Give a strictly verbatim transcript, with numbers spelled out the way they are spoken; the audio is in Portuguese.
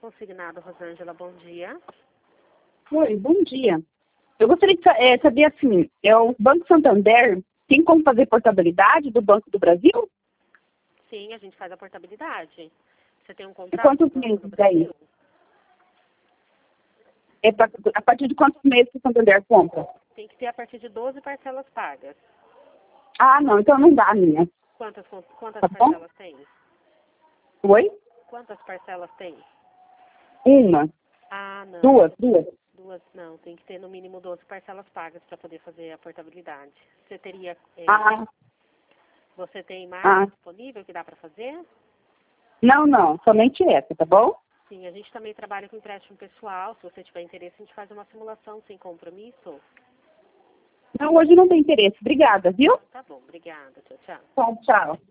consignado, Rosângela, bom dia. Oi, bom dia. Eu gostaria de é, saber, assim, é o Banco Santander tem como fazer portabilidade do Banco do Brasil? Sim, a gente faz a portabilidade. Você tem um E contrato quantos com o Banco do meses daí? Brasil? É pra, a partir de quantos meses o Santander compra? Tem que ter a partir de doze parcelas pagas. Ah, não, então não dá a minha. Quantas, quantas Tá bom? parcelas tem? Oi? Quantas parcelas tem? Uma, Ah, não. duas, duas. Duas, não. Tem que ter no mínimo doze parcelas pagas para poder fazer a portabilidade. Você teria... É, Ah, você tem mais ah. disponível que dá para fazer? Não, não, somente essa, tá bom? Sim, a gente também trabalha com empréstimo pessoal. Se você tiver interesse, a gente faz uma simulação sem compromisso. Não, hoje não tem interesse. Obrigada, viu? Tá bom, obrigada. Tchau, tchau. Tchau, tchau.